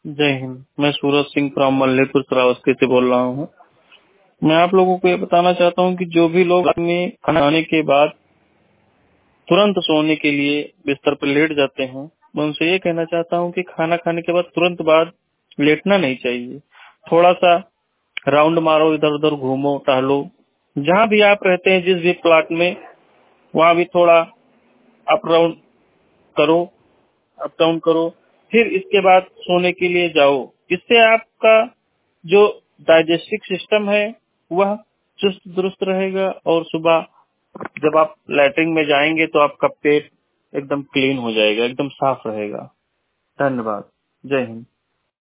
जय हिंद। मैं सूरज सिंह फ्रॉम मल्लेपुर श्रावस्ती से बोल रहा हूँ। मैं आप लोगों को ये बताना चाहता हूँ कि जो भी लोग अपने खाने के बाद तुरंत सोने के लिए बिस्तर पर लेट जाते हैं, मैं उनसे ये कहना चाहता हूँ कि खाना खाने के बाद तुरंत बाद लेटना नहीं चाहिए। थोड़ा सा राउंड मारो, इधर उधर घूमो, टहलो। जहाँ भी आप रहते हैं, जिस भी प्लॉट में, वहाँ भी थोड़ा अप राउंड करो, अप डाउन करो। फिर इसके बाद सोने के लिए जाओ। इससे आपका जो डाइजेस्टिव सिस्टम है वह चुस्त दुरुस्त रहेगा और सुबह जब आप लैट्रिन में जाएंगे तो आपका पेट एकदम क्लीन हो जाएगा, एकदम साफ रहेगा। धन्यवाद। जय हिंद।